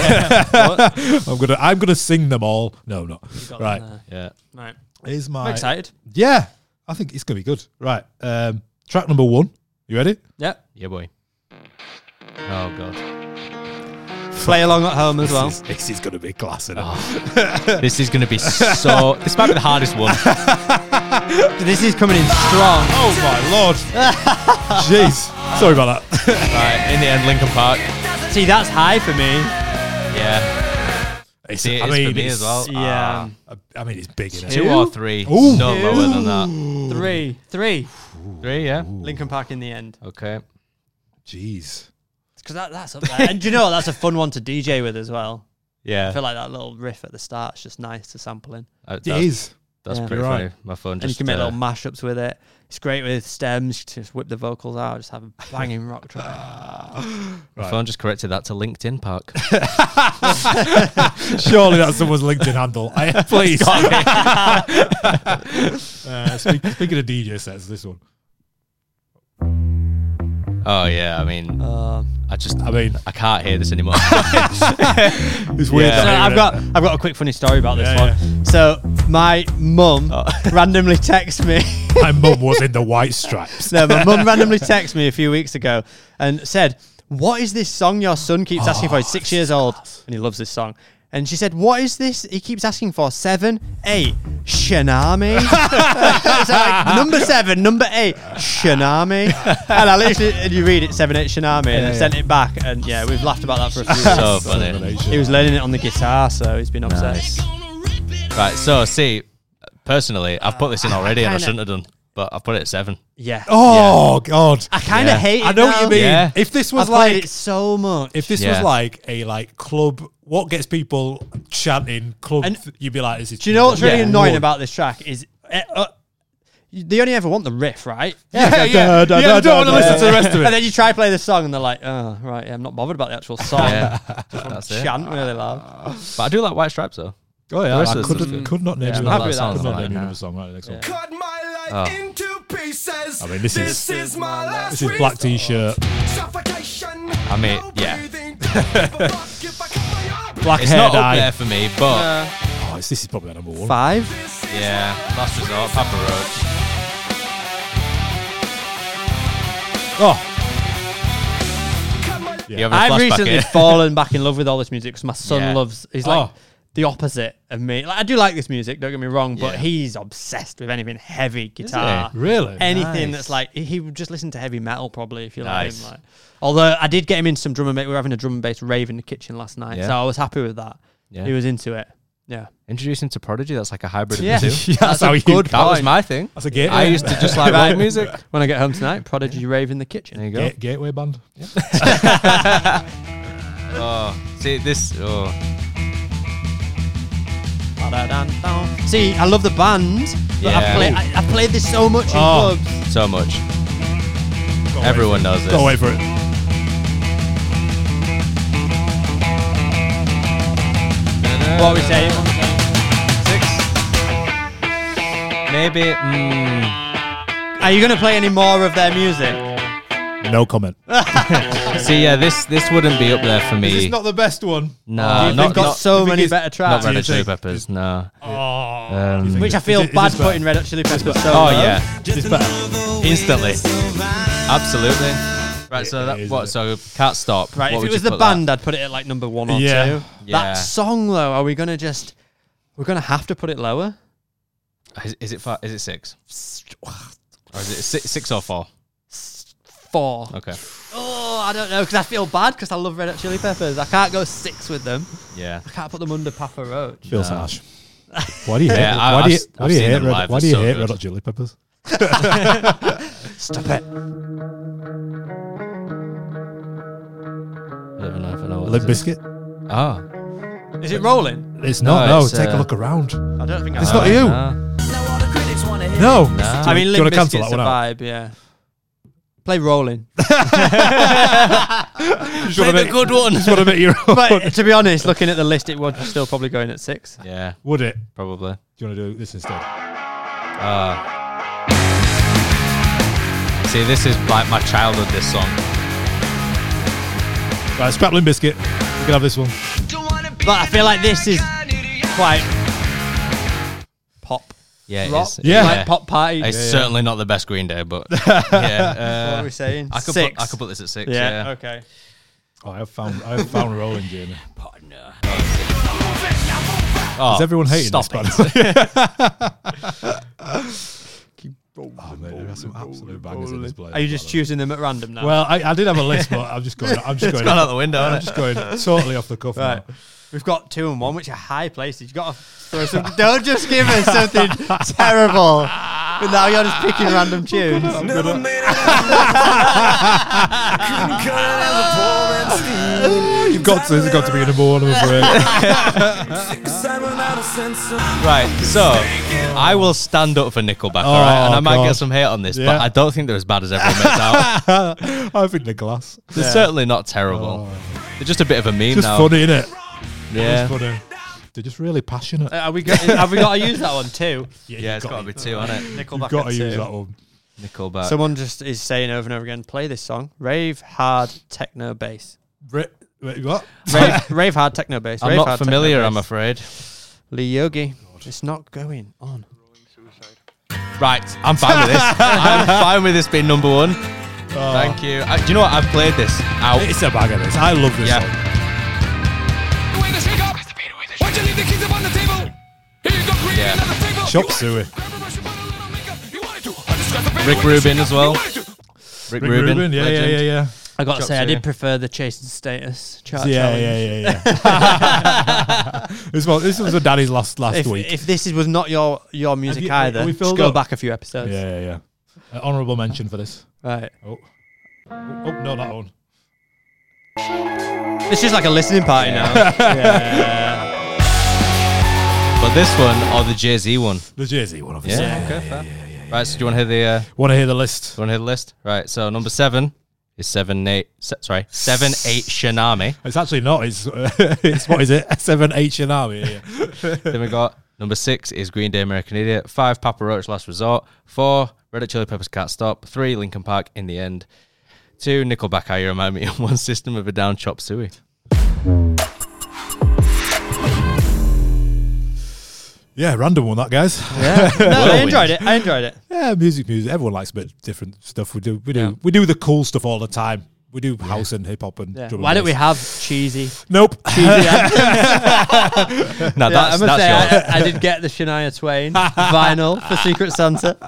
A: I'm gonna sing them all. No, not right.
C: Yeah,
D: right.
A: Here's
D: I'm excited.
A: Yeah, I think it's gonna be good. Right, track number 1. You ready?
D: Yeah.
C: Yeah, boy. Oh god.
D: Play along at home as well.
A: This is going to be class, isn't it?
C: Oh. This is going to be so... This might be the hardest one.
D: This is coming in strong.
A: Oh, my Lord. Jeez. Sorry about that.
C: Right, in the end, Linkin Park.
D: See, that's high for me.
C: Yeah. It's for me as well.
D: Yeah.
A: I mean, it's big, isn't it?
C: 2 or 3.
A: Ooh.
C: No lower than that.
D: 3. 3.
C: 3, yeah.
D: Linkin Park in the end.
C: Okay.
A: Jeez.
D: Because that's up there. And do you know what? That's a fun one to DJ with as well.
C: Yeah.
D: I feel like that little riff at the start is just nice to sample in.
A: It is.
C: That's
D: Yeah.
C: pretty
A: You're
C: funny.
A: right.
C: My phone
D: And
C: just...
D: you can make little mashups with it. It's great with stems, just whip the vocals out, just have a banging rock track.
C: My phone just corrected that to LinkedIn Park.
A: Surely that's someone's LinkedIn handle. Please. Speaking of DJ sets, this one.
C: Oh, yeah. I mean... I can't hear this anymore.
A: It's weird.
C: Yeah.
D: So I've got a quick funny story about this one. So my mum randomly texted me.
A: My mum was in the White Stripes.
D: No, my mum randomly texted me a few weeks ago and said, "What is this song your son keeps asking for? He's 6 years old and he loves this song." And she said, "What is this he keeps asking for? 7, 8, Shanami." So like, number 7, number 8, Shanami. And I literally, and you read it, 7, 8, Shanami, and I sent it back. And yeah, we've laughed about that for a few weeks.
C: So funny.
D: He was learning it on the guitar, so he's been obsessed.
C: Right, so see, personally, I've put this in already and I shouldn't have done, but I've put it at 7.
D: Yeah.
A: Oh, God.
D: I kind of
C: Yeah.
D: hate it.
A: I know what you mean.
C: Yeah.
A: If this
D: I've
A: was
D: played
A: like...
D: it so much.
A: If this was like a club, what gets people chanting club,
D: And-
A: you'd be like, this is...
D: Do you know what's really
C: Yeah.
D: annoying about this track is they only ever want the riff, right?
A: Yeah, you don't want to listen to the rest of
D: And
A: it.
D: then you try to play the song and they're like, "Oh, right, yeah, I'm not bothered about the actual song."
C: Yeah.
D: Just
C: That's it.
D: chant really loud.
C: But I do like White Stripes, though.
A: Oh, yeah,
C: The rest
A: I
C: of the
A: could not name
C: Yeah,
A: you
C: not
A: another
C: that
A: song.
C: song,
A: Could not
C: like
A: name you
C: that.
A: another song. Right, next one.
F: Cut my life
C: Oh.
F: into pieces.
A: I mean, this is
F: my last
A: this is black t-shirt,
F: suffocation.
C: I mean, yeah.
A: black
C: It's
A: hair
C: not up
A: dye.
C: there for me, but
A: Oh, this is probably number 1.
D: 5.
C: yeah, Last Resort, Papa Roach.
A: Oh,
C: You have a
D: I've
C: flashback
D: recently
C: here.
D: fallen back in love with all this music because my son
C: Yeah.
D: loves. He's like
A: Oh.
D: the opposite of me. Like, I do like this music. Don't get me wrong, but
C: Yeah.
D: he's obsessed with anything heavy guitar.
A: really?
D: Anything
C: Nice.
D: that's like he would just listen to heavy metal probably if you
C: Nice.
D: like him. Like, although I did get him into some drum and bass. We were having a drum and bass rave in the kitchen last night,
C: Yeah.
D: so I was happy with that.
C: Yeah.
D: He was into it. Yeah,
C: Introduced him to Prodigy, that's like a hybrid
D: Yeah.
C: of the two.
A: Yeah, that's how you...
C: That was my thing.
A: That's a gateway.
C: I used to just like rock music.
D: when I get home tonight, Prodigy rave in the kitchen.
C: There you go.
A: Gateway band.
C: Oh, see this. Oh,
D: See, I love the band, but
C: Yeah.
D: I've played this so much in
A: Oh.
D: clubs.
C: so much. Everyone knows this.
A: Go wait for it.
D: What are we saying?
C: 6. Maybe.
D: Are you going to play any more of their music?
A: No comment.
C: See, yeah, this wouldn't be up there for me.
A: This is not the best one.
C: No,
D: They've got so
A: the
D: many
A: biggest-
D: better
C: not
D: tracks.
C: Red Hot
A: you
C: Chili
A: think-
C: Peppers. No.
A: Oh, you think
D: Which I
A: this-
D: feel
A: is
D: bad
A: this
D: putting
A: better?
D: Red Hot Chili Peppers so
C: Oh
D: low.
C: yeah,
A: Is this better?
C: instantly. Absolutely. Right. So
A: It
C: that
A: is,
C: what?
A: isn't
C: So Can't Stop.
D: Right,
C: What
D: if
C: would
D: it was
C: you
D: the
C: put that?
D: band, I'd put it at like number 1 or 2.
A: Yeah.
C: Yeah.
D: That song, though, are we going to just... We're going to have to put it lower?
C: Is it 5? Is it 6? Or is it 6 or 4?
D: 4.
C: Okay.
D: Oh, I don't know, because I feel bad because I love Red Hot Chili Peppers. I can't go 6 with them.
C: Yeah.
D: I can't put them under Papa Roach.
A: Feels harsh. Why do you hate?
C: Yeah,
A: Why do you
C: I've seen them
A: hate?
C: live,
A: Why
C: they're
A: do you
C: so
A: hate
C: good.
A: Red Hot Chili Peppers?
D: Stop it.
C: I don't know if I know what
A: Limp
C: this is.
A: Bizkit?
C: Oh.
D: Is it rolling?
A: It's not.
C: No,
A: No,
C: it's,
A: take a look around.
D: I don't think
A: It's
D: I
A: not
D: know.
A: you.
C: No.
A: No.
C: No.
D: I mean,
A: Do you
D: Limp
A: wanna cancel
D: Bizkit's
A: that
D: a
A: one out?
D: vibe, yeah. Play Rolling.
C: Play the good one.
A: Just want to make your own.
D: But to be honest, looking at the list, it would still probably going at 6.
C: Yeah,
A: Would it?
C: probably.
A: Do you want to do this instead?
C: See, this is like my childhood, this song.
A: Right, Scrappling Biscuit. You can have this one.
D: But I feel like this is quite pop.
C: Yeah,
D: Rock.
A: Yeah.
D: Like pop party.
C: It's certainly not the best Green Day, but
D: What
C: yeah.
D: are we saying?
C: I could
D: 6.
C: put this at 6.
D: Yeah.
C: Yeah.
D: Okay.
A: Oh, I have found Rolling, Jamie.
C: Partner. Oh,
A: Is everyone hating
C: stop
A: this?
C: it.
A: Oh, mate, there are some absolute bangers in this place.
D: Are you just choosing them at random now?
A: Well, I did have a list, but I'm just going.
C: It's gone out the window,
A: I'm
C: hasn't
A: just going totally off the cuff.
D: Right.
A: Now.
D: We've got 2 and 1, which are high places. You've got to throw some. Don't just give us something terrible. But now you're just picking random tunes.
A: You've got to. It's got to be number one, I'm afraid.
C: Right, so I will stand up for Nickelback, all right? And I might
A: God.
C: get some hate on this,
A: Yeah.
C: but I don't think they're as bad as everyone makes out.
A: I think the glass.
C: They're certainly not terrible. They're just a bit of a meme
A: Just
C: now.
A: funny, innit?
C: Yeah.
A: It's funny. They're just really passionate.
D: Have we got to use that one too?
C: Yeah, it's got to be 2, hasn't it?
D: Nickelback
A: You've got
D: at
A: to use
D: 2.
A: that one.
C: Nickelback.
D: Someone just is saying over and over again, play this song. Rave hard techno bass.
A: Wait, what?
D: Rave hard techno bass.
C: I'm
D: Rave
C: not
D: hard
C: familiar,
D: techno
C: I'm
D: bass.
C: afraid.
D: Lee Yogi. It's not going on.
C: Right, I'm fine with this. I'm fine with this being number 1. Thank you. Do you know what? I've played this out.
A: It's a bag of this. I love this
C: Yeah.
A: song.
C: Yeah.
A: Chop Suey.
C: Rick Rubin as well. Rick Rubin.
A: Yeah,
C: legend.
A: yeah.
D: I got to
C: Chop
D: say, I
C: Suey.
D: did prefer the Chase and Status chart
A: Yeah,
D: challenge.
A: yeah. This was a daddy's last week.
D: If this was not your music
A: you-
D: either,
A: are we
D: just
A: filled
D: go
A: up?
D: back a few episodes.
A: Yeah. Honourable mention for this.
D: Right.
A: Oh, no, that one.
D: It's just like a listening party now. Yeah.
C: But this one or the Jay-Z one?
A: The Jay-Z one, obviously.
C: Okay, fair. Right, so do you want to hear the
A: Want to hear the list?
C: list? Right, so number 7 is 7-8 Shinami.
A: It's actually not. It's what is it? 7-8 Shinami. Yeah.
C: Then we got number 6 is Green Day American Idiot. 5 Papa Roach Last Resort. 4 Red Hot Chili Peppers Can't Stop. 3 Linkin Park In the End. 2 Nickelback How You Remind Me. And 1 System of a Down Chop Suey.
A: Yeah, random one that, guys.
D: Yeah. No, I enjoyed it.
A: Yeah, music. Everyone likes a bit of different stuff. We do the cool stuff all the time. We do house and hip hop and
D: Yeah.
A: drum and
D: Why don't we
A: bass.
D: have cheesy?
A: Nope.
C: No,
D: Yeah,
C: that's
D: I must say,
C: yours.
D: I did get the Shania Twain vinyl for Secret Santa.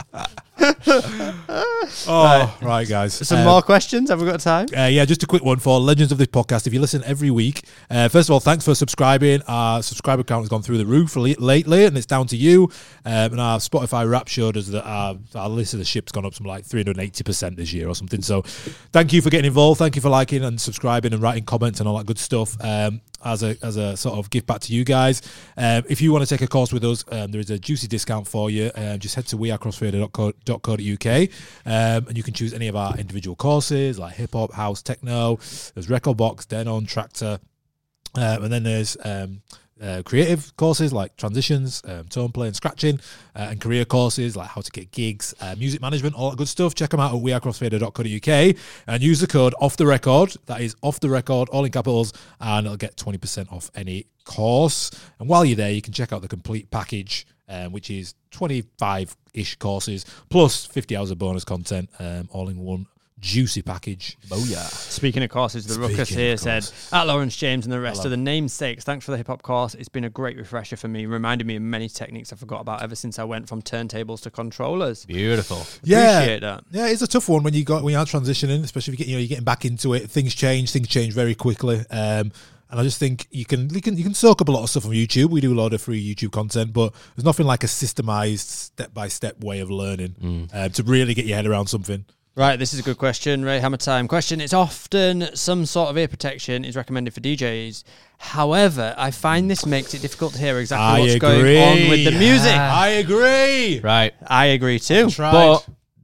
A: Right, guys.
D: Some more questions? Have we got time?
A: Yeah, just a quick one for legends of this podcast. If you listen every week, first of all, thanks for subscribing. Our subscriber count has gone through the roof lately, and it's down to you. And our Spotify Wrap showed us that our list of the ship's gone up some like 380% this year or something. So thank you for getting involved. Thank you for liking and subscribing and writing comments and all that good stuff. As a sort of gift back to you guys. If you want to take a course with us, there is a juicy discount for you. Just head to wearecrossfader.co.uk and you can choose any of our individual courses like hip hop, house, techno. There's Record Box, Denon, Tractor, and then there's creative courses like transitions, tone play and scratching, and career courses like how to get gigs, music management, all that good stuff. Check them out at wearecrossfader.co.uk and use the code off the record. That is off the record, all in capitals, and it'll get 20% off any course. And while you're there, you can check out the complete package, which is 25-ish courses plus 50 hours of bonus content, all in one juicy package. Booyah.
D: Speaking of courses, the Ruckus here said, at Lawrence James and the rest of the namesakes, thanks for the hip-hop course. It's been a great refresher for me, reminded me of many techniques I forgot about ever since I went from turntables to controllers.
C: Beautiful.
D: Appreciate that.
A: Yeah, it's a tough one when you are transitioning, especially if you're getting back into it. Things change very quickly. And I just think you can soak up a lot of stuff on YouTube. We do a lot of free YouTube content, but there's nothing like a systemized step-by-step way of learning to really get your head around something.
D: Right, this is a good question. Ray Hammer time. Question. It's often some sort of ear protection is recommended for DJs. However, I find this makes it difficult to hear exactly what's going on with the music.
A: I agree.
C: Right.
D: I agree too.
A: Tried.
C: But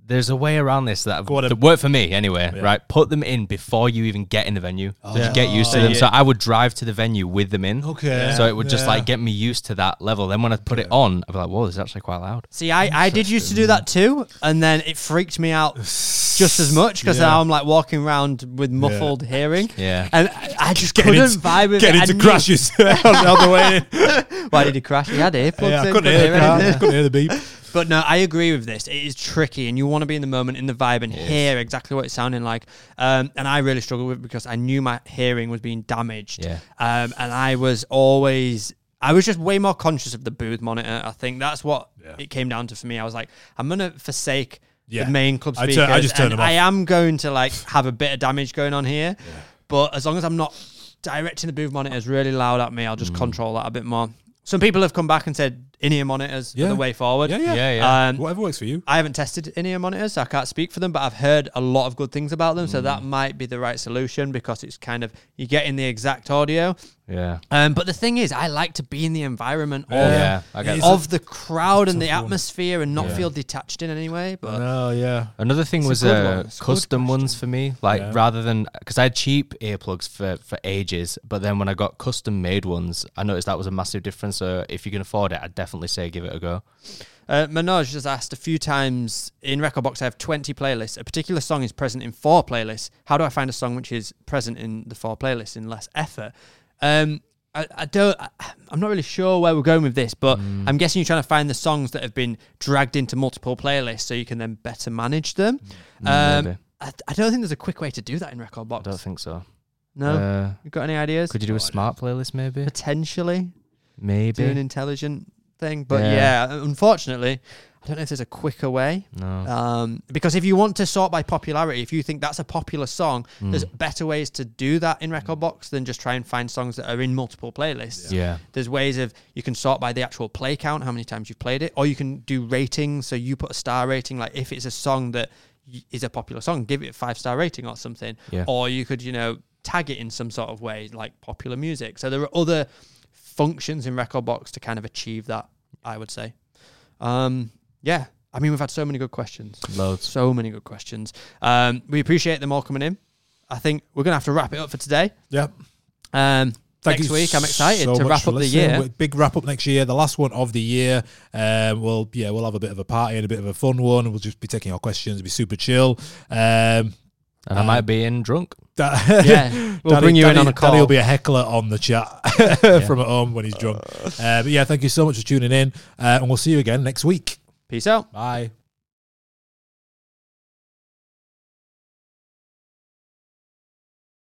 C: there's a way around this that worked for me anyway, right? Put them in before you even get in the venue. Just get used to them. So I would drive to the venue with them in.
A: Okay.
C: So it would just like get me used to that level. Then when I put it on, I'd be like, whoa, this is actually quite loud.
D: See, I did used to do that too, and then it freaked me out just as much because now I'm like walking around with muffled hearing.
C: Yeah.
D: And I just couldn't vibe with it.
A: Getting to crash yourself on the way in.
D: Why did he crash? He had earplugs
A: Yeah, I
D: in.
A: couldn't hear the beep.
D: But no, I agree with this. It is tricky, and you want to be in the moment, in the vibe, and hear exactly what it's sounding like. And I really struggled with it because I knew my hearing was being damaged.
C: Yeah.
D: And I was just way more conscious of the booth monitor. I think that's what it came down to for me. I was like, I'm going to forsake the main club speakers.
A: I just turned them off.
D: I am going to like have a bit of damage going on here. Yeah. But as long as I'm not directing the booth monitors really loud at me, I'll just control that a bit more. Some people have come back and said in-ear monitors are the way forward.
A: Whatever works for you.
D: I haven't tested in-ear monitors, so I can't speak for them, but I've heard a lot of good things about them, so that might be the right solution because it's kind of, you're getting the exact audio.
C: Yeah.
D: But the thing is, I like to be in the environment
C: of
D: the crowd and the atmosphere and not feel detached in any way. But
C: another thing was custom ones for me, like rather than, because I had cheap earplugs for ages, but then when I got custom made ones, I noticed that was a massive difference. So if you can afford it, I'd definitely say give it a go.
D: Manoj has asked a few times, in Rekordbox I have 20 playlists. A particular song is present in 4 playlists. How do I find a song which is present in the 4 playlists in less effort? I'm not really sure where we're going with this, but I'm guessing you're trying to find the songs that have been dragged into multiple playlists so you can then better manage them. I don't think there's a quick way to do that in Rekordbox.
C: I don't think so.
D: No? You got any ideas?
C: Could you do a smart playlist maybe?
D: Potentially.
C: Maybe.
D: Do an intelligent thing. But unfortunately, I don't know if there's a quicker way.
C: No.
D: Because if you want to sort by popularity, if you think that's a popular song, there's better ways to do that in Rekordbox than just try and find songs that are in multiple playlists.
C: Yeah.
D: There's ways of, you can sort by the actual play count, how many times you've played it, or you can do ratings. So you put a star rating, like if it's a song that is a popular song, give it a 5-star rating or something.
C: Yeah.
D: Or you could, tag it in some sort of way, like popular music. So there are other functions in Rekordbox to kind of achieve that, I would say. Yeah, I mean, we've had so many good questions.
C: Loads.
D: So many good questions. We appreciate them all coming in. I think we're going to have to wrap it up for today.
A: Yep.
D: Next week, I'm excited to wrap up the year.
A: Big wrap up next year, the last one of the year. We'll have a bit of a party and a bit of a fun one. We'll just be taking your questions. It'll be super chill. And
C: I might be in drunk.
D: We'll bring you in on a call.
A: Danny will be a heckler on the chat from at home when he's drunk. But thank you so much for tuning in. And we'll see you again next week.
D: Peace out.
A: Bye.